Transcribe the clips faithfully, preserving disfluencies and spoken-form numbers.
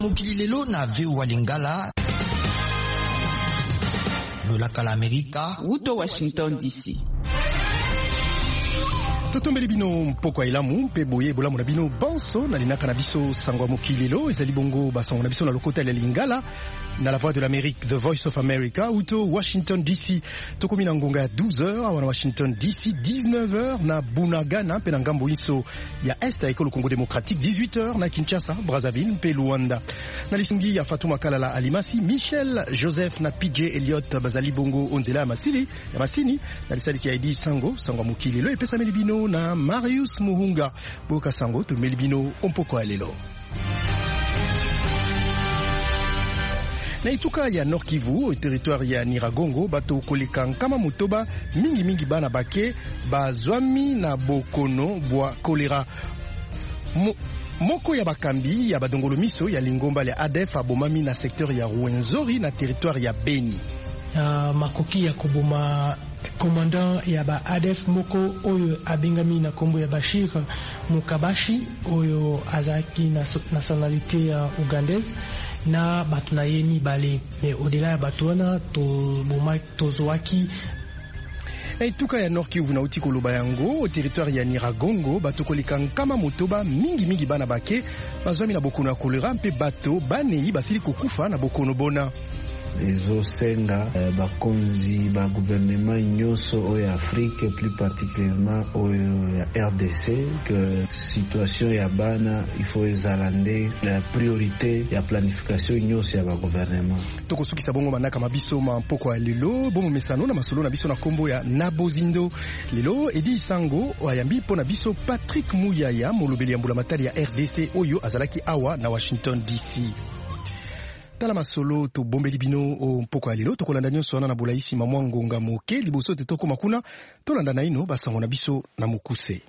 mokili lelo na V O A Lingala lolaka la Amerika uto Washington D C. Totombeli bino mpoko ilamu mpe boye bolamu na bino banso na linaka na biso sangwa mokili lelo ezali bongo basango na biso na lokota ya Lingala na la voix de l'Amérique, The Voice of America, uto Washington D C. Tokomi na ngonga ya douze heures awa na Washington D C, dix-neuf heures na Bunagana mpe na ngambo inso ya Est ya ekolo Congo démocratique, dix-huit heures na Kinshasa, Brazzaville mpe Luanda. Na lisungi ya Fatuma Kalala Alimasi, Michel Joseph na P J Elliot bazali bongo onzela ya masili ya masini na lisalisi ya Edi Sango sangwa mokili lelo epesa melibino na Marius Muhunga boka sango to melibino ompoko alelo. Na ituka ya Nord Kivu, territoire ya Niragongo, bato koleka nkama mutoba mingi mingi bana bake bazwami na bokono bwa kolera. Mo, moko ya bakambi ya badongolo miso ya lingomba ya A D F abomami na secteur ya Rwenzori na territoire ya Beni. Uh, makoki ya koboma commandant ya ba A D F moko oyo abengami na kombo ya Bashir Mukabashi oyo azaki na nationalité ya Ugandaise na bato na ye mibale me odela ya bato wana toboma tozwaki. Na ituka ya Nord Kivu na uti koloba yango territoire ya Niragongo bato koleka nkama motoba mingi mingi bana bake bazwami na bokono ya kolera mpe bato banei basili kokufa na bokono bona. ezosenga eh, bakonzi ba gouvernement nyonso oyo Afrique plus particulièrement oyo ya R D C que situation ya bana il faut ezalande la priorité ya planification nyonso ya ba gouvernement. Tokosukisa bongo manaka mabiso ma mpoko ya lelo bomo mesano na masolo na biso na kombo ya Nabozindo lelo Edi Sango ayambi pona biso Patrick Muyaya molobeli ya mbula matari ya R D C oyo azalaki awa na Washington D C. Tala masolo to bombeli bino o mpoko ya lelo tokolanda nyonso wana na bolaisi mamwa ngonga moke liboso te tokoma kuna tolanda na ino basango na biso na mokuse.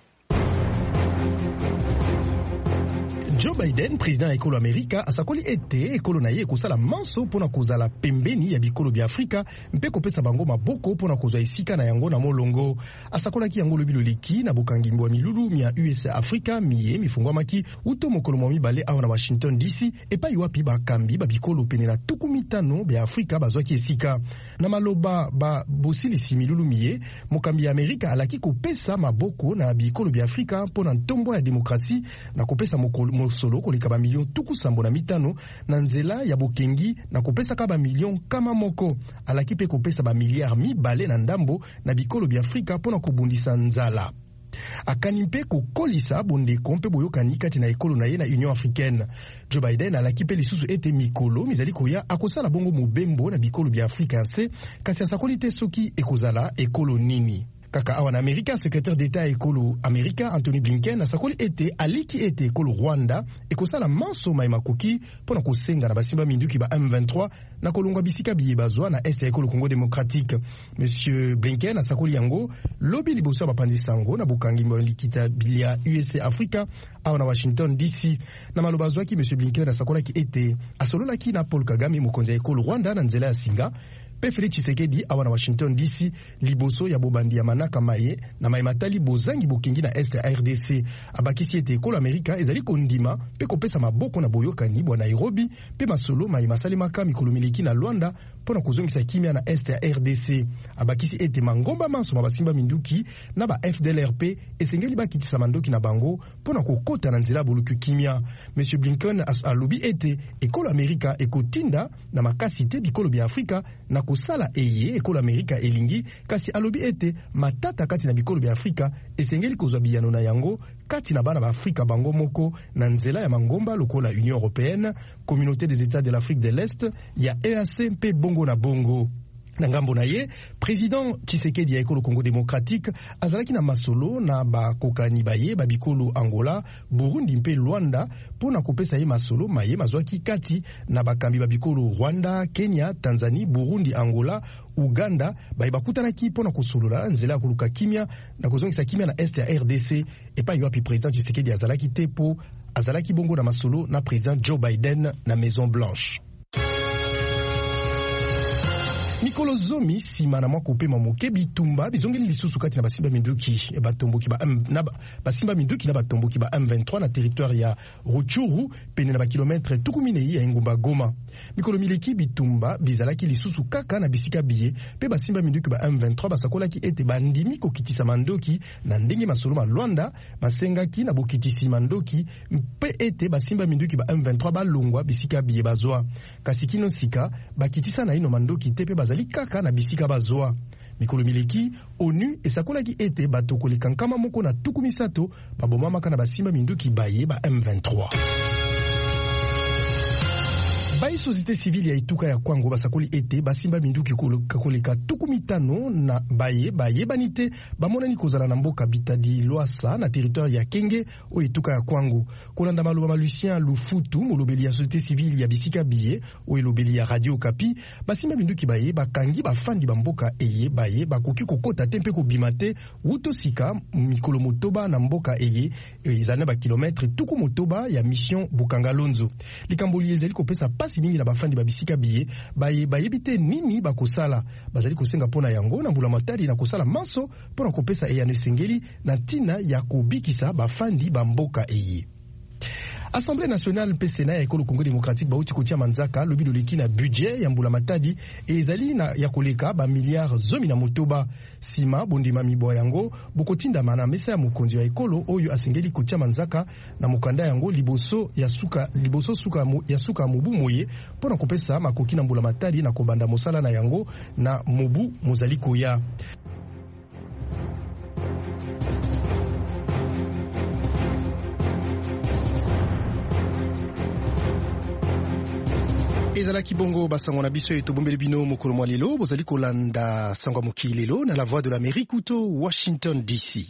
Joe Biden, président ya ekolo Amerika, asakoli ete ekolo na ye ekosala manso pona kozala pembeni ya bikolo bya Afrika mpe kopesa bango maboko pona kozwa esika na yango na molongo. Asakolaki yango lobi loleki na bokangimbo ya milulu mia U S A Afrika miye mifungwamaki uto mokolo mwa mibale awa na Washington D C epai wapi bakambi ba bikolo pene na tuku mitano bya Afrika bazwaki esika. Na maloba ba bosilisi milulu miye mokambi ya Amerika alaki kopesa maboko na bikolo bya Afrika pona ntombo ya demokrasi na kopesa mokolo solo koleka ba million tuku sambo na mitano na nzela ya bokengi na kopesa ka ba million kama moko alaki pe kopesa ba milliard mibale na ndambo na bikolo bya Afrika pona kobundisa nzala. Akani mpe kokolisa bondeko mpe boyokani kati na ekolo na ye na Union Africaine. Joe Biden alaki pe lisusu ete mikolo mizali koya akosala bongo mobembo na bikolo bya Afrika nse kasi asakoli te soki ekozala ekolo nini. Kaka awa na Amerika, secrétaire d'État ekolo Amerika Anthony Blinken asakoli ete aliki ete ekolo Rwanda ekosala manso mai makoki pona kosenga na basimba minduki ba M vingt-trois na kolongwa bisika biye bazwa na est ya ekolo Congo démocratique. Monsieur Blinken asakoli yango lobi liboso ba pandisango na bukangi likita bilia U S A Afrika awa na Washington D C. Na maloba zwaki Monsieur Blinken asakolaki ete asololaki na Paul Kagame mokonzi ya ekolo Rwanda na nzela ya singa pe Félix Tshisekedi awa na Washington D C liboso ya bobandi ya manaka maye na mai matali bozangi bokingi na est ya R D C. Abakisi ete ekolo Amerika ezali kondima pe kopesa maboko na boyokani bwa Nairobi pe masolo mai masalimaka mikolo miliki na Luanda pona kozongisa kimia na est ya R D C. Abakisi ete mangomba manso mabasimba minduki na ba F D L R P esengeli bakitisa mandoki na bango pona kokota na nzela boluku kimia. Monsieur Blinken alobi ete ekolo Amerika ekotinda na makasi te bikolo bya Afrika na kosala eye ekolo Amerika elingi kasi alobi ete matata kati na bikolo bya Afrika esengeli kozwa biyano na yango kati na bana ba Afrika bango moko na nzela ya mangomba lokola Union Européenne, Communauté des États de l'Afrique de l'Est, ya E A C mpe bongo na bongo. Na ngambo na ye, président Tshisekedi ya ekolo Congo démocratique azalaki na masolo na bakokani baye babikolo Angola, Burundi mpe Luanda pona kopesa ye masolo maye mazwaki kati na bakambi babikolo Rwanda, Kenya, Tanzanie, Burundi, Angola, Uganda baye bakutanaki pona kosolola nzela koluka kimia na kozongisa kimia na est ya R D C epai wapi président Tshisekedi azalaki tepo azalaki bongo na masolo na président Joe Biden na Maison Blanche. Mikolo zomi sima na mwako upema moke bitumba bizongeli lisusu kati na basimba minduki batomboki ba na basimba minduki na batomboki ba M vingt-trois na territoire ya Rutshuru pene na ba kilometre tukumine ya Ngumba Goma. Mikolo mileki bitumba bizalaki lisusu kaka na bisika biye pe basimba minduki ba M vingt-trois basakolaki ete bandimi kokitisa mandoki na ndenge masolo malwanda basengaki na bokitisi mandoki pe ete basimba minduki ba M vingt-trois balongwa bisika biye bazwa kasi kino sika bakitisa na ino mandoki tepe bazali kaka na bisika bazwa. Mikolo mileki ONU esakolaki ete bato koleka nkama moko na tuku misato babomamaka na basimba minduki baye ba M vingt-trois. Bai société civile ya ituka ya Kwango basakoli ete basimba minduki koleka tuku mitano na baye baye banite bamonani kozala na mboka Bitadi Loasa na territoire ya Kenge o ituka ya Kwango. Kolanda maloba ma Lucien Lufutu molobeli ya société civile ya bisika biye o elobeli ya Radio Kapi basimba minduki baye bakangi bafandi ba mboka eye baye bakoki kokota tempe ko bimate wuto sika mikolo motoba na mboka eye ezana ba kilometre tuku motoba ya mission Bukangalonzo. Likamboli ezali kopesa pasi mingi na bafandi babisika biye baye bayebite nini bakosala bazali kosenga pona yango na mbula matari na kosala manso pona kopesa eyane sengeli na tina ya kobikisa bafandi bamboka eye. Assemblée nationale P C N A ya Ekolo Congo démocratique bauti kotia manzaka lobi loleki na budget ya mbula matadi ezali na ya koleka ba milliards zomi na motoba sima bondima mibo yango bokotinda mana mesa ya mokonzi ya ekolo oyo asengeli kotia manzaka na mokanda yango liboso ya suka liboso suka mu, ya suka mubu moye pona kopesa makoki na mbula matadi na kobanda mosala na yango na mubu mozali koya. Ezala kibongo basango na biso eto bombele bino mokolo mwa lelo bozali kolanda sango mokili lelo na la voix de l'Amérique uto Washington D C.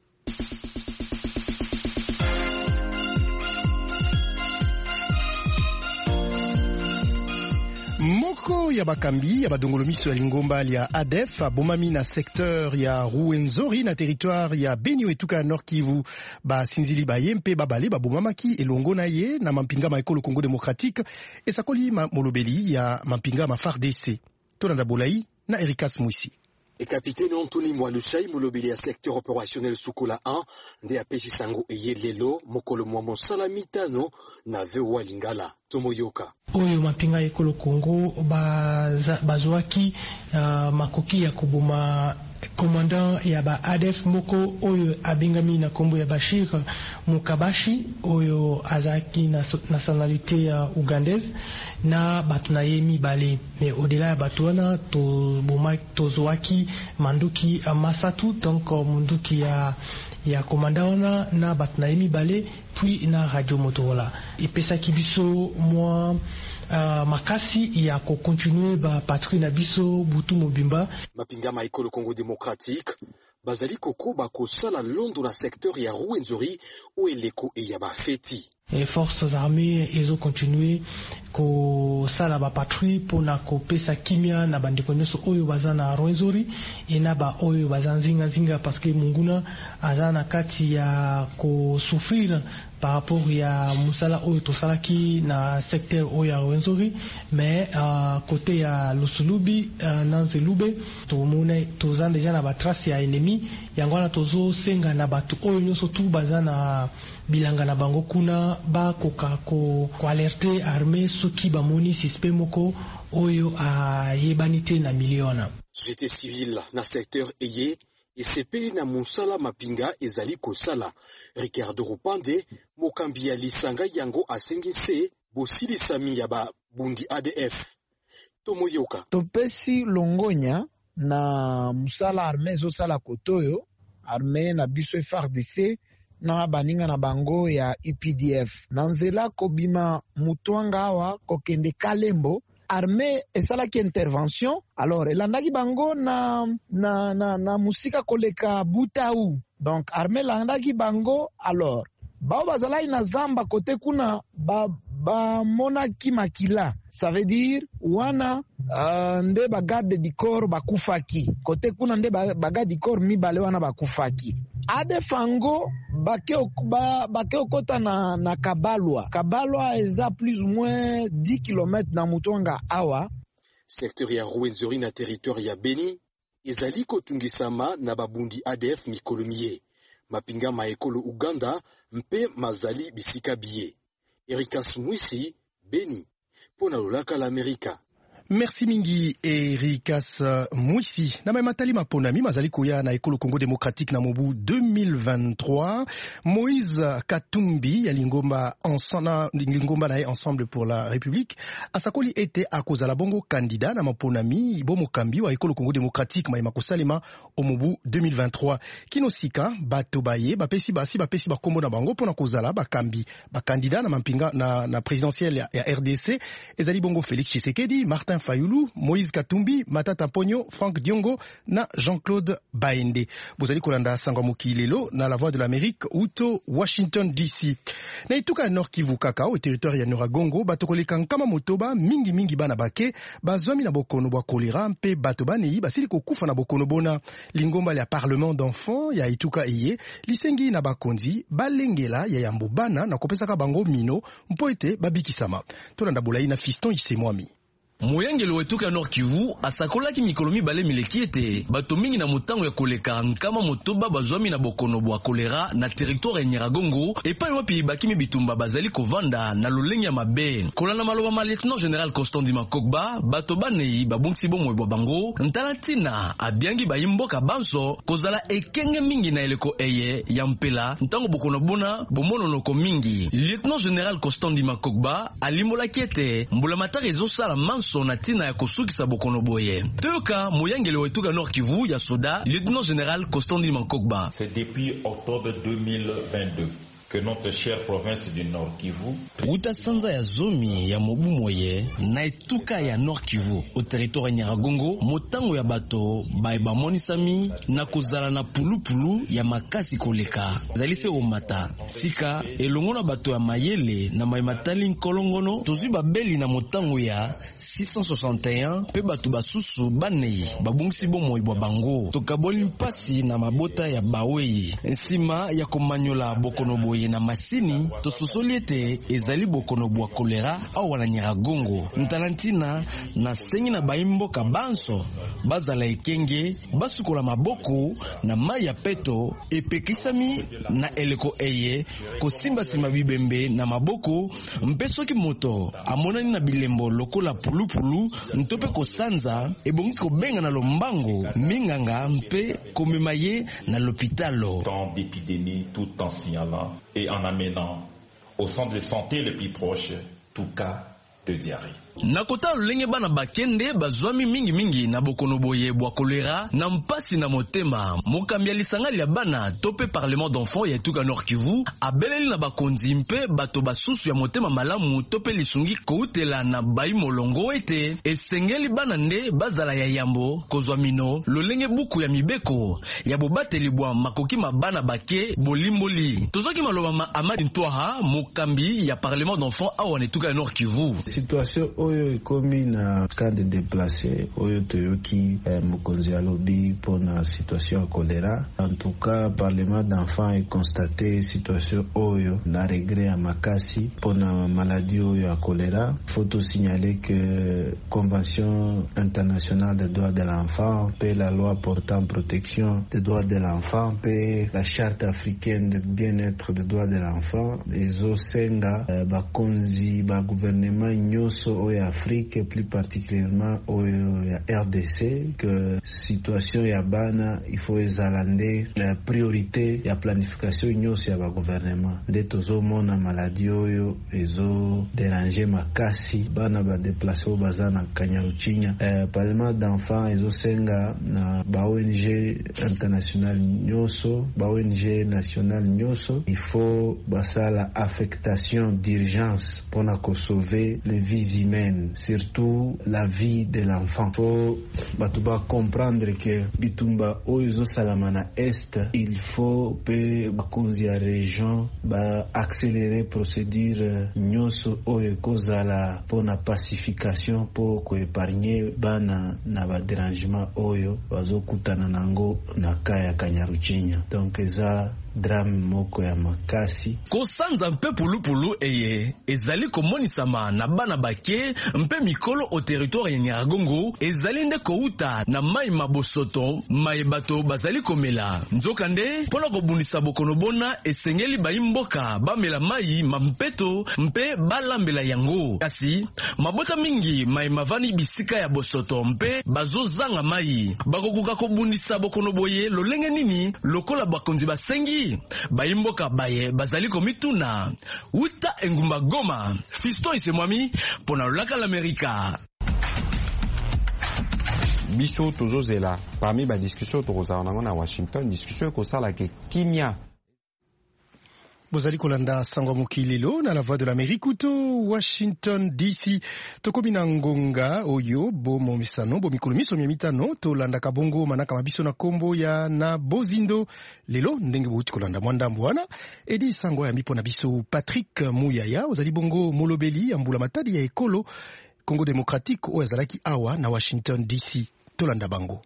Moko ya bakambi ya badongolo miso ya lingomba ya A D F bomami na secteur ya Ruwenzori na territoire ya Benio etuka ya Nord Kivu ba sinzili ba yempe babale babomamaki elongo na ye na mampinga ma Ekolo Congo démocratique esakoli ma molobeli ya mampinga ma F A R D C. Tonanda Bolai na Erikas Mwisi. Et capitaine Anthony Mwalushai molobeli ya secteur opérationnel Sukola un nde apesi sango eye lelo mokolo mwa mosala mitano na vewa lingala tomoyoka oyo mapinga Ekolo Congo bazwaki uh, makoki ya kubuma commandant ya ba A D F moko oyo abengami na kombo ya Bashir Mukabashi oyo azaki na nationalité ya Ugandaise na batu na ye mibale mais au-delà ya batu wana to boma tozwaki manduki masatu donc munduki ya ya commandant wana na batu na ye mibale puis na radio Motorola ipesaki biso mwa uh, makasi ya ko continuer ba patrouille na biso butu mobimba mapinga ma Ekolo Congo démocratique bazali koko bakosala londo na secteur ya Ruwenzori ou eleko e ya bafeti. Les forces armées ezo continuer ko sala ba patrouille pona ko pesa kimia na bandeko nyoso oyo bazana Ruwenzori et na ba oyo bazanzinga zinga parce que munguna azana kati ya ko souffrir par rapport ya musala oyo tosalaki na secteur oyo ya Ruwenzori mais uh, côté ya Lusulubi uh, na Nzelube tomone tozana déjà na ba trace ya ennemi yangwana tozo senga na batu oyo nyoso tu bazana bilanga na bango kuna ba koka ko ko alerter armée soki ba moni suspect moko oyo a yebanite na miliona société civile na secteur eye esepeli na musala mapinga ezali kosala Ricardo Rupande mokambi ya lisanga yango asengise bosilisami ya ba bundi A D F tomoyoka topesi longonya na musala armée zo sala kotoyo armée na biso F A R D C na baninga na bango ya E P D F na nzela kobima mutwanga awa kokende Kalembo armée esalaki intervention alors elandaki bango na na na, na musika koleka Butau donc armée elandaki bango alors bao bazalaki na zamba kote kuna ba ba monaki makila ça veut dire wana uh, nde ba garde du corps bakufaki kote kuna nde ba, ba garde du corps mibale wana bakufaki ade fango bake ba, bake okota na na Kabalwa Kabalwa eza plus ou moins dix kilomètres na mutonga awa Secteur ya Rwenzori na territoire ya Beni ezali kotungisama na babundi A D F mikolo miye. Mapinga maekolo Uganda mpe mazali bisika biye. Erikas Mwisi, Beni, pona lolaka l'Amerika. Merci mingi Erikas Mwisi. Na matali maponami mazali koya na ekolo Congo démocratique na mobu deux mille vingt-trois. Moïse Katumbi ya lingomba ensemble lingomba na ensemble pour la République asakoli ete akozala bongo candidat na maponami bomo kambi wa ekolo Congo démocratique ma makosalema au mobu deux mille vingt-trois. Kinosika bato baye bapesi basi bapesi bakombo na bango pona kozala bakambi ba candidat na mampinga na na présidentielle ya, ya R D C ezali bongo Félix Tshisekedi, Martin Fayulu, Moïse Katumbi, Matata Ponyo, Franck Diongo na Jean-Claude Baende. Bozali kolanda sangwa mokilelo na la voix de l'Amérique uto Washington D C. Na ituka Nord Kivu kaka au territoire ya Nyiragongo batokoleka nkama motoba mingi mingi bana bake bazwami na bokono bwa kolera mpe bato banei basili kokufa na bokono bona. Lingomba ya parlement d'enfants ya ituka iye lisengi na bakonzi balengela ya yambo bana na kopesaka bango mino mpo ete babikisama. Tolanda bolai na Fiston Isemwami. Moyangelo wetuka ya Nord Kivu asakolaki mikolo mibale mileki ete bato mingi na motango ya koleka nkama motoba bazwami na bokono bwa kolera na territoire ya Nyiragongo epai wapi bakimi bitumba bazali kovanda na lolenge ya mabe. Kolana maloba ma lieutenant général Constant Ndima Kokba bato banei babungisi bomoi bwa bango ntalatina abiangi bayimboka banso kozala ekenge mingi na eleko eye ya mpela ntango bokono bona bomononoko mingi. Lieutenant général Constant Ndima Kokba alimbolaki ete mbula matari ezosala manso na tina ya kosukisa bokono boye. Teuka moyangelo wetuka Nord Kivu ya soda lieutenant général Constant Ndima Kokba. C'est depuis octobre deux mille vingt-deux que notre chère province du Nord Kivu uta sanza ya zomi ya mobu moye na etuka ya Nord Kivu au territoire Nyiragongo motango ya bato bae bamonisami na kozala na pulupulu ya makasi koleka zalise omata sika elongo na bato ya mayele na maimatali nkolongono tozwi babeli na motango ya six cent soixante et un pe bato basusu banei babungisi bomoi bwa bango tokaboli mpasi na mabota ya bawei nsima ya komanyola bokono boye na masini tososoli ete ezali bokono bwa kolera au wana Nyiragongo ntalantina na sengi na baimboka banso bazala ekenge basukola maboko na mai ya peto epekisami na eleko eye kosimba sima bibembe na maboko mpesoki moto amonani na bilembo lokola pulupulu ntope kosanza ebongi kobenga na lombango minganga mpe komema ye na l'hôpitalo temps d'épidémie tout en signalant et en amenant au centre de santé le plus proche tout cas de diarrhée. Nakota lolenge bana bakende bazwami mingi mingi na bokono boye bwa kolera na mpasi na motema mokambi alisangali ya bana tope parlement d'enfants ya etuka Nord Kivu abeleli na bakonzi mpe bato basusu ya motema malamu tope lisungi koutela na bayi molongo ete esengeli bana nde bazala ya yambo kozwa mino lolenge buku ya mibeko ya bobateli bwa makoki mabana bake bolimboli tozoki maloba ma Amadi Ntwaha mokambi ya parlement d'enfants awa na etuka Nord Kivu. Situation oyo ekomi na cas de déplacé oyo toyoki eh, mokonzi alobi pona situation ya kolera. En tout cas parlement d'enfants est constaté situation oyo na regret ya makasi pona maladie oyo ya kolera. Faut tout signaler que convention internationale des droits de l'enfant pe la loi portant protection des droits de l'enfant pe la charte africaine de bien-être des droits de l'enfant ezosenga eh, bakonzi ba gouvernement nyoso oyo Afrique plus particulièrement oyo ya R D C que situation ya bana il faut ezalande la priorité ya planification nyoso ya ba gouvernement nde tozomona maladie oyo ezo déranger makasi bana ba déplacer oyo baza na Kanyaruchinya. eh, parlement d'enfants ezosenga na ba O N G international nyoso ba O N G national nyoso il faut basala affectation d'urgence pona ko sauver les vies humaines, surtout la vie de l'enfant. Faut batuba comprendre que bitumba oyo salamana est, il faut pe bakonzi ya région ba accélérer procédure nyoso oyo kozala pona pacification po ko épargner bana na ba dérangement oyo bazokutana nango na kaya Kanyaruchinya. Donc eza drame moko ya makasi. Kosanza mpe pulupulu eye ezali komonisama na bana bake mpe mikolo au territoire ya Nyiragongo ezali nde kouta na mai mabosoto mai bato bazali komela. Nzoka nde pona kobundisa bokono bona esengeli baimboka bamela mai mampeto mpe balambela yango. Kasi mabota mingi mai mavani bisika ya bosoto mpe bazozanga mai. Bakokuka kobundisa bokono boye lolenge nini lokola bakonzi basengi baimboka baye bazali komituna. Uta engumba Goma, Fiston Isemwami pona lolaka l'Amerika. Biso tozozela parmi ba discussion tokozala nango na Washington, discussion ekosala ke kimia. Bozali kolanda sangwa mokilelo na la voix de l'Amérique uto Washington D C. Tokomi na ngonga oyo bo momisano bo mikolo miso mitano tolanda kabongo manaka mabiso na kombo ya na bozindo lelo ndenge bouti kolanda mwanda mbwana edi sangwa ya mipo na biso Patrick Muyaya ozali bongo molobeli ya mbula matadi ya ekolo Congo démocratique o ezalaki awa na Washington D C tolanda bango.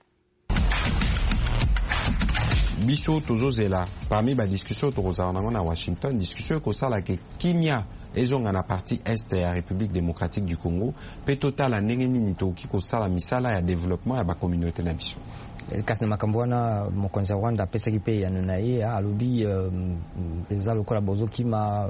Biso tozozela parmi ba discussion tokozala nango na Washington, discussion ekosala ke kimia ezonga na partie est ya République démocratique du Congo pe total ndenge nini toki kosala misala ya développement ya ba communauté na biso. Kasi na makambo wana mokonzi wa Rwanda apesaki pe yano na ye alobi eza lokola bozoki ma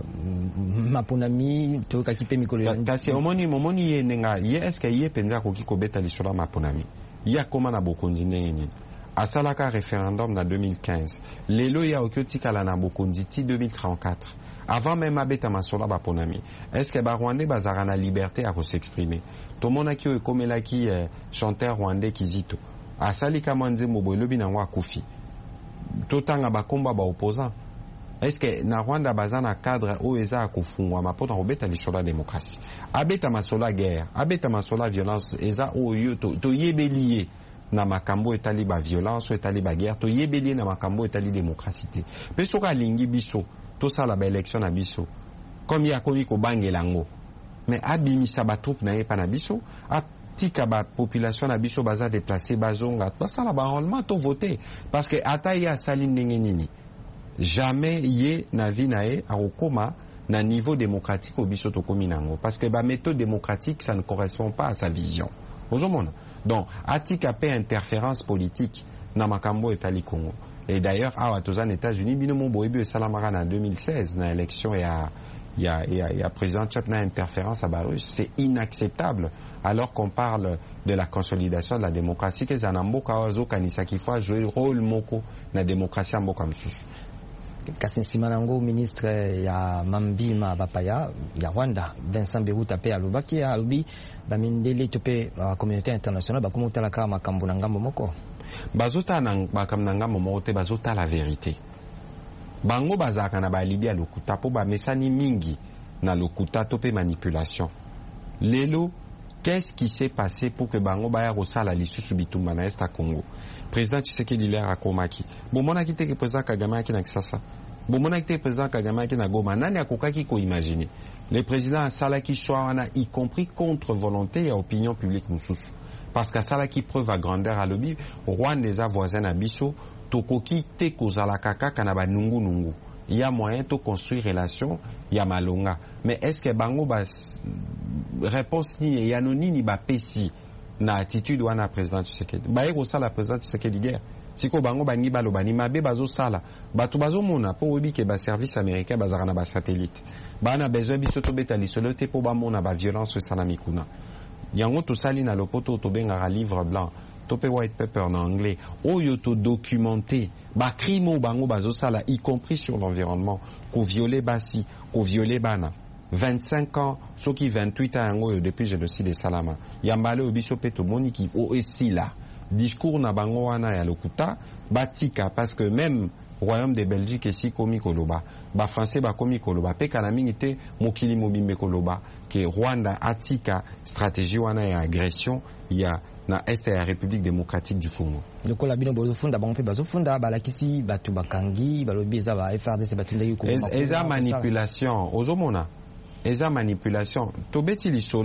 maponami tokaki pe mikolo ya kasi omoni momoni ye nenga ye est-ce que ye penza koki kobeta lisolo maponami ya koma na bokonzi ndenge nini asalaka référendum na deux mille quinze lelo ya okiotikala na bokonzi ti deux mille trente-quatre avant même abeta masola baponami est-ce que ba Rwandais bazara na liberté à s'exprimer tomonaki o ekomelaki eh, chanteur rwandais Kizito asalika manze mobo lobi na ngwa kufi totanga bakomba ba opposant est-ce que na Rwanda bazana cadre o eza kufungwa mapota robeta lishola démocratie abeta masola guerre abeta masola violence eza o yo to, to yebeliye na makambo etali ba violence etali ba guerre to yebeliye na makambo etali démocratie te pe soka lingi biso to sala ba élection na biso comme ya komi ko bangela ngo mais abimisa ba troupe na yepa na biso a tika ba population na biso baza déplacer bazonga basala ba enrôlement to voter parce que ata ya sali ndenge nini jamais ye na vie na ye akokoma na niveau démocratique au biso to komi nango parce que ba méthode démocratique ça ne correspond pas à sa vision ozomona donc atika pe interférence politique na makambo etali Congo et d'ailleurs awa toza na États-Unis bino mo boyebi esalamaka na deux mille seize na élection ya il y a, il y a, il y a président Trump na interférence à Barus, c'est inacceptable alors qu'on parle de la consolidation de la démocratie que zanamboka ozo kanisa kifwa jouer rôle moko na démocratie mboka msusu. Kasi simanango ministre ya Mambima Bapaya ya Rwanda Vincent Biruta pe alobaki alobi bamindele tope uh, communauté internationale bakomotala ka makambo na ngambo moko bazota na makambo na ngambo moko te bazota la vérité. Bango bazaka na balibi ya lokuta po ba mesani mingi na lokuta tope manipulation. Lelo, qu'est-ce qui s'est passé pour que bango baya rosala lisusu bitumba na Est Congo? Président Tshisekedi lera akomaki. Bomona kite ke président Kagame aki na Kisasa. Bomona kite président Kagame aki na Goma. Nani akokaki ko imaginer? Le président asalaki choix wana y compris contre volonté et opinion publique mususu. Parce que asalaki preuve à grandeur à lobby Rwanda des voisins na biso tokoki te kozala kaka kana ba nungu nungu. Il y a moyen de construire relation, il y a malonga. Mais est-ce que bango ba réponse ni ya noni ni ba pesi na attitude wana président Tshisekedi. Ba eko sala président Tshisekedi guerre. Siko bango bangi baloba ni mabe bazo sala. Batu bazo mona po webi ke ba service américain bazara na ba satellite. Ba na besoin biso to beta lisolo te po ba mona ba violence sana mikuna. Yango to sali na lopoto to benga livre blanc. Topé white paper en anglais, oyo to documenté, ba crimo bango bazosala, y compris sur l'environnement, ko violé basi, ko violé bana. vingt-cinq ans, ceux qui vingt-huit ans depuis le génocide de Salama. Yambale obiso peto moniki o esila. Discours na bango wana ya lokuta, batika, parce que même Royaume de Belgique esi komi koloba, ba français ba komi koloba, pe kanamingite mokili mobimbe koloba, que Rwanda atika stratégie wana ya agression, ya na est ya République démocratique du Congo. Loko la bino bozofunda bango pe bazofunda balakisi batu bakangi balobi eza ba F R D C batinda yuko. Eza manipulation, ozomona. Eza manipulation. Tobeti li solo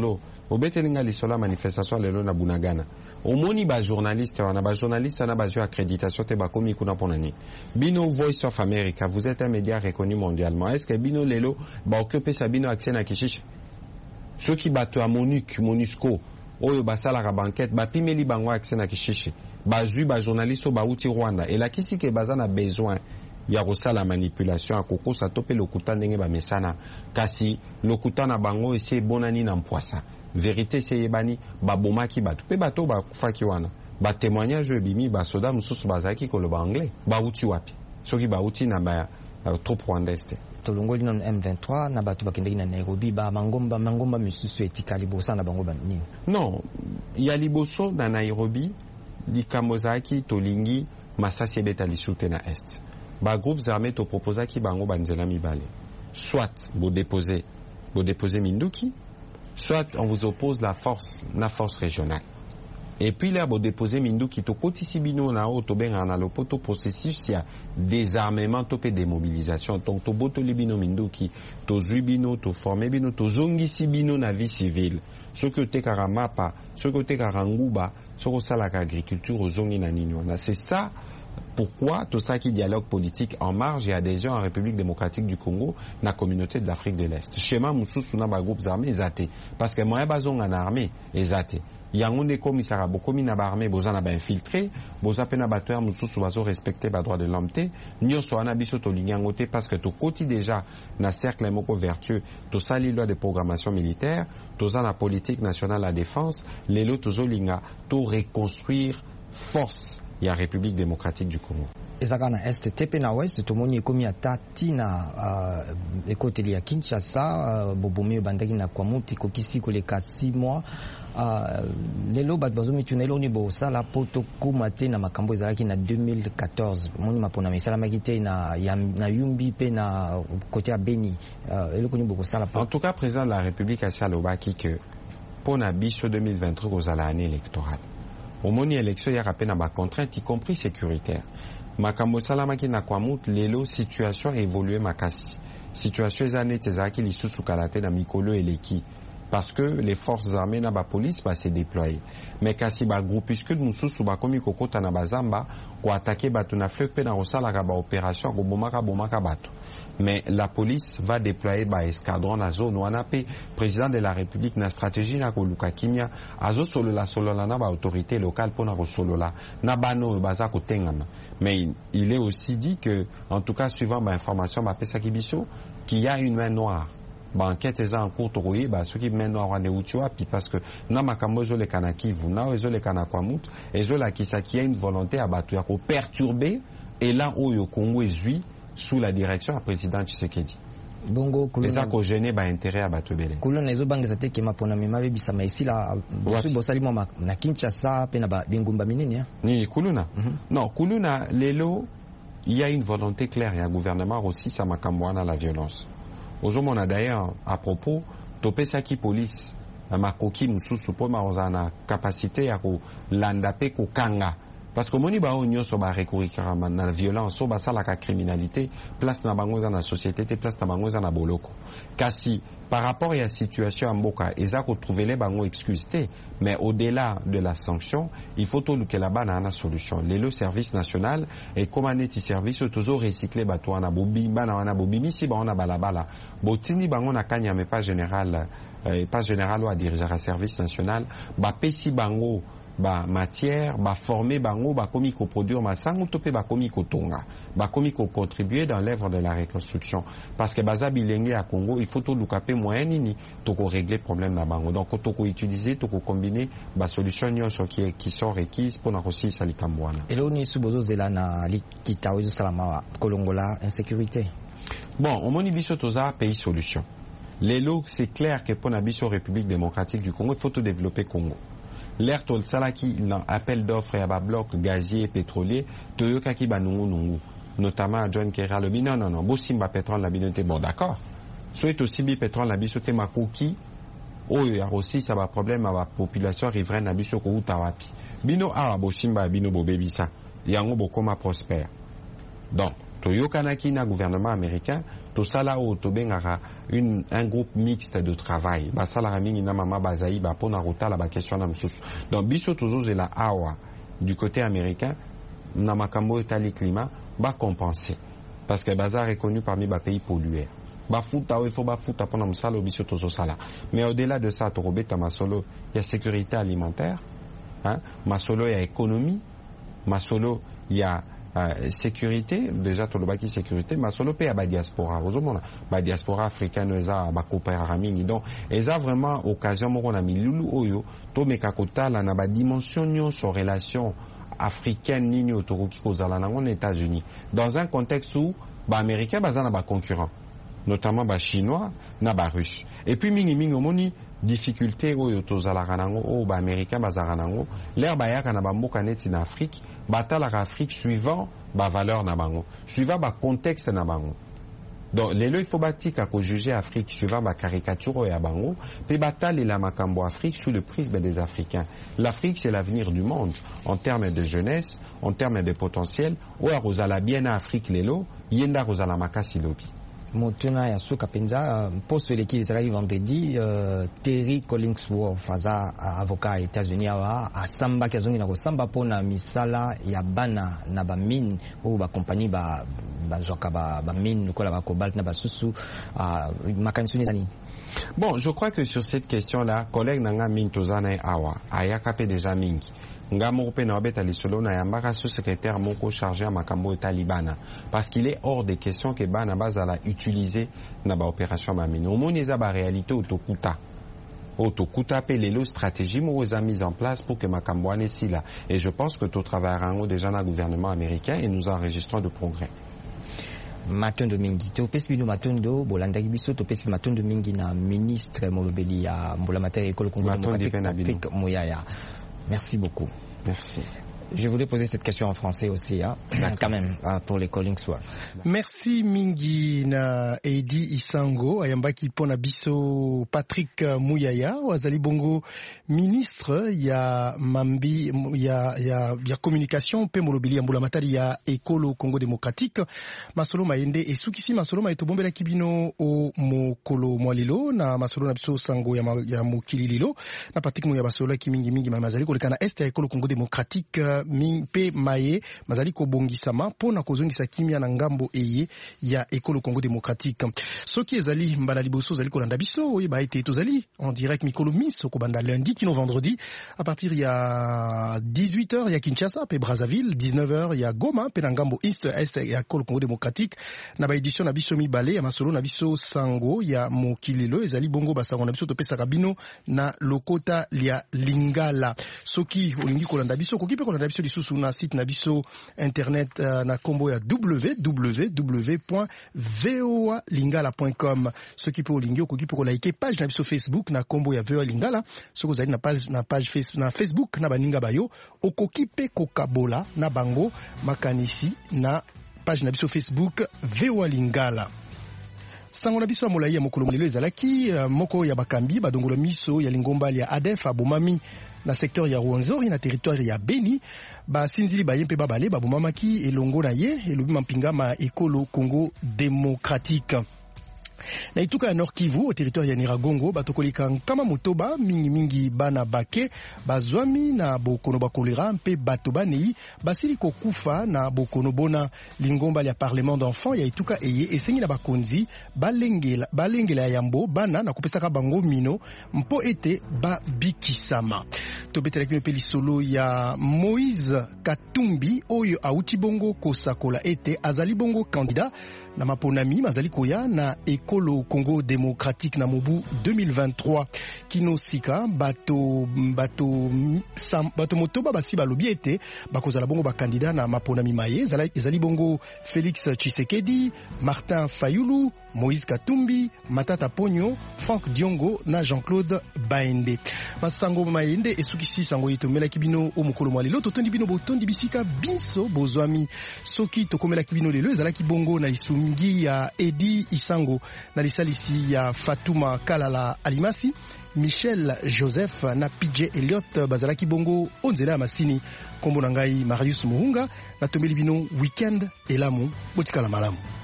obetelinga lisola manifestation lelo na Bunagana omoni ba journaliste wana ba journaliste na ba accréditation te ba komi kuna ponani bino Voice of America vous êtes un média reconnu mondialement est-ce que bino lelo ba occuper sa bino accès na kishishi ceux qui bato a Monique Monusco oyo basala ka banquette ba pimeli bango accès na kishishi ba ju ba journaliste ba uti Rwanda et la kisi ke bazana besoin ya kosala manipulation akokosa tope lokuta ndenge ba mesana kasi lokuta na bango ese bonani na mpwasa vérité c'est yebani babomaki bato pe bato bakufaki wana ba témoignage ebimi ba soda mususu bazaki koloba anglais ba uti wapi soki ba uti na ba uh, trop rwandeste tolongoli na M vingt-trois na bato bakendeki na Nairobi ba mangomba mangomba misusu etikali bosa na bango ba nini non ya liboso na Nairobi likamozaki tolingi masasi ebeta lisute na est ba groupes armés to proposaki bango banzela mibale soit bo déposer bo déposer Minduki soit on vous oppose la force, la force régionale. Et puis là, vous déposez Minduki, to kotisi bino na o to benga na lopoto processus ya désarmement to pe démobilisation. Donc to boto libino Minduki, to zui bino, to former bino, to zongisi bino na vie civile. Ce que te karamapa, ce que te karanguba, ce que ça la agriculture aux zongi na nini wana. C'est ça. Pourquoi tout ça qui dialogue politique en marge et adhésion en République démocratique du Congo na communauté de l'Afrique de l'Est. Schéma mususu na ba groupes armés ezate parce que moyen bazong en armée ezate. Yangonde komisara bokomi na ba armée bozana ba infiltré, bozape na bateur mususu bazo respecter ba droit de l'homme te, nyonso ana biso to linyango te parce que to koti déjà na cercle moko vertueux, to sali loi de programmation militaire, to za na politique nationale à défense, lelo to zo linga to reconstruire force ya République démocratique du Congo. Ezaka na est tepe na ouest tomoni ekomi atati na uh, ekoteli ya Kinshasa uh, bobomi bandaki na kwamuti kokisi koleka six mois uh, lelo bat bazomi tunelo ni bosala poto kumate na makambo ezalaki na deux mille quatorze moni mapona misala makite na ya, na Yumbi pe na côté ya Beni uh, eloko ni bokosala en tout cas président de la République a salobaki que pona biso deux mille vingt-trois kozala année électorale au moni élection ya rappelé na ba contrainte y compris sécuritaire makambo salamaki na kwamut lelo situation évolué makasi situation ezane tezaki lisusu kalate na mikolo eleki parce que les forces armées na ba police ba se déployer mais kasi ba groupuscule mususu ba komi kokota na bazamba ko attaquer batu na fleuve pe na osala ka ba opération ko bomaka bomaka batu mais la police va déployer ba escadron na zone wana pe président de la République na stratégie na koluka kimia azo solo la solo la na ba autorité locale pona ko solo la na bano baza ko tengama mais il est aussi dit que en tout cas suivant ba information ba pesa kibiso qu'il y a une main noire ba enquête eza en cours tokoye ba soki main noire wana utiwa puis parce que na makambo zo le kanaki vous na ezo le kanakwamutu ezo la kisaki a une volonté à batu ya ko perturber et là oyo Congo ezui sous la direction du président Tshisekedi. Bongo kuluna. Les ako gêné ba intérêt à batubele. Kuluna ezo bangeza te kema pona mema bebisa maisi la bosu bosali mo na Kinshasa pe na ba bingumba minene ya. Ni kuluna. Mm -hmm. Non, kuluna lelo il y a une volonté claire et un gouvernement aussi ça makambo na la violence. Aujourd'hui on a d'ailleurs à propos topesaki police makoki mususu po ma ozana capacité ya ko landa pe ko kanga. Parce que moni ba onyo so ba recourir carrément na violence so ba sala ka criminalité place na bango za na société te place na bango za na boloko kasi par rapport à la situation en Mboka eza ko trouver les bango excuse te mais au-delà de la sanction il faut tout que là-bas na na solution le service national et comment neti service toujours recycler bato na bobi bana wana bobi misi ba ona balabala botini bango na kanya mais pas général euh, pas général ou à diriger à service national ba pesi bango ba matière ba former bango ba komi ko produire masango topé ba komi ko tonga ba komi ko contribuer dans l'œuvre de la reconstruction parce que baza bilenge à Congo il faut tout lukape moyen nini to ko régler problème na bango donc to ko utiliser to ko combiner ba solution nyonso qui qui sont requises pour na aussi salikambwana elo ni subozo zela na likita ozo salama kolongola insécurité bon on moni biso toza pays solution lelo c'est clair que pour na biso République démocratique du Congo il faut tout développer Congo. L'air tol salaki dans appel d'offres à ba bloc gazier et pétrolier toyoka ki banungu nungu notamment John Kerra le non non non bosimba pétrole la binote bon d'accord soit aussi bi pétrole la bisote makoki oyo ya aussi ça va problème à la population riveraine na biso ko utawapi bino a bosimba bino bobebisa yango bokoma prospère donc toyokanaki na gouvernement américain tosala o tobengaka une un groupe mixte de travail basalaka mingi na mama bazai ba pona rotala ba question na msusu donc biso tozozela awa du côté américain na makambo etali climat ba compenser parce que bazar est connu parmi ba pays pollueurs ba futa il faut ba futa pona msala biso tozosala mais au-delà de ça torobeta masolo il y a sécurité alimentaire hein masolo il y a économie masolo il y a Uh, sécurité déjà tolobaki sécurité masolo pe ya ba diaspora ozomona ba diaspora africaine eza ba coopérer mingi donc eza vraiment occasion moko na milulu oyo to meka kotala na ba dimension nyonso relation africaine nini otokoki kozala nango na États-Unis dans un contexte où ba américain baza na ba concurrents notamment ba chinois na ba russe et puis mingi mingi omoni difficulté oyo tozalaka nango o ba américain bazalaka nango l'air bayaka na bamboka neti na Afrique batalaka Afrique suivant ba valeur na bango suivant ba contexte na bango donc lelo il faut batika ko juger Afrique suivant ba caricature ya bango pe batalela makambo Afrique sous le prisme des Africains. L'Afrique c'est l'avenir du monde en termes de jeunesse, en termes de potentiel oya kozala bien à Afrique lelo yenda kozala makasi lobi motuna ya suka penza poste l'équipe Israël vendredi uh, Terry Collingsworth aza avocat États-Unis awa asamba kiazongi na kosamba pona misala ya bana na ba mine ou ba compagnie ba bazwaka ba ba mine lokola ba cobalt na ba susu uh, makanisuni zani. Bon, je crois que sur cette question-là, collègue nanga mine tozana awa ayakape déjà mingi nga moko pe na obeta lisolo na yambaka sous-secrétaire moko chargé à makambo et talibana parce qu'il est hors de question que bana bazala utiliser na ba opération mamine omoni eza ba réalité otokuta otokuta pe lelo stratégie mo eza mise en place pour que makambo ane sila et je pense que to travaillerons déjà na gouvernement américain et nous enregistrons de progrès. Matondo mingi topesi bino matondo bolandaki biso topesi matondo mingi na ministre molobeli ya mbola matériel école Congo démocratique Mouyaya. Merci beaucoup. Merci. Je voulais poser cette question en français aussi, hein, quand même, pour les Collingsworth. Merci mingi na Edi Isango, ayambaki pona biso Patrick Mouyaya, wazali bongo ministre ya mambi ya ya ya communication pe molobili ya mbula matari ya ekolo Congo démocratique. Masolo maende esukisi masolo maetobombela kibino o mokolo mwalilo na masolo na biso sango ya, ma, ya mokilililo na Patrick Mouyaya basolo ki mingi mingi mazali kolekana est ya ekolo Congo démocratique mpe maye mazali kobongisama pona kozongisa kimia na ngambo eye ya ekolo Congo démocratique. Soki ezali mbala liboso zali kolanda biso oye ba ete tozali en direct mikolo miso ko banda lundi kino vendredi à partir ya dix-huit heures ya Kinshasa pe Brazzaville, dix-neuf heures ya Goma pe na ngambo east est ya ekolo Congo démocratique na ba édition na biso mibale ya masolo na biso sango ya mokilelo ezali bongo basango na biso topesa kabino na lokota lia Lingala. Soki olingi kolanda biso kokipe kolanda biso lisusu na site na biso internet uh, na kombo ya w w w point voa lingala point com. Soki pe olingi okoki pe kolike page na biso Facebook na kombo ya voa lingala. Soko zali na page na page face, na Facebook na baninga bayo okoki pe kokabola na bango makanisi na page na biso Facebook voa lingala. Sango na biso molai ya mokolo molelo ezalaki uh, moko ya bakambi badongola miso ya lingomba ya A D F abomami na secteur ya Rwenzori na territoire ya Beni ba sinzili ba yempe babale babomamaki elongo na ye elobi mampinga ma ekolo Congo démocratique. Na ituka ya Nord Kivu au territoire ya Nyiragongo batokolika kama motoba mingi mingi bana bake bazwami na bokono bakolera mpe bato banei basili kokufa na bokono bona lingomba ya parlement d'enfants ya ituka eye esengi na bakonzi balengela balengela yambo bana na kopesaka bango mino mpo ete ba bikisama. Tobetela kino peli solo ya Moïse Katumbi oyo auti bongo kosakola ete azali bongo candidat na maponami mazali koya na ekolo Congo démocratique na mobu deux mille vingt-trois. Kino sika bato bato sam, bato motoba basi balobi ete bakozala bongo ba candidat na maponami maye ezali bongo Félix Tshisekedi, Martin Fayulu, Moïse Katumbi, Matata Ponyo, Franck Diongo na Jean-Claude Baende. Masango maende esukisi sango yitomela kibino o mokolo mwalelo totondi bino botondi bisika binso bozwami soki tokomela kibino lelo ezalaki bongo na lisungi ya Edi Isango na lisalisi ya Fatuma Kalala Alimasi Michel Joseph na P J Elliot bazalaki bongo onzela ya masini. Kombo na ngai Marius Muhunga na tomeli bino weekend elamu botikala malamu.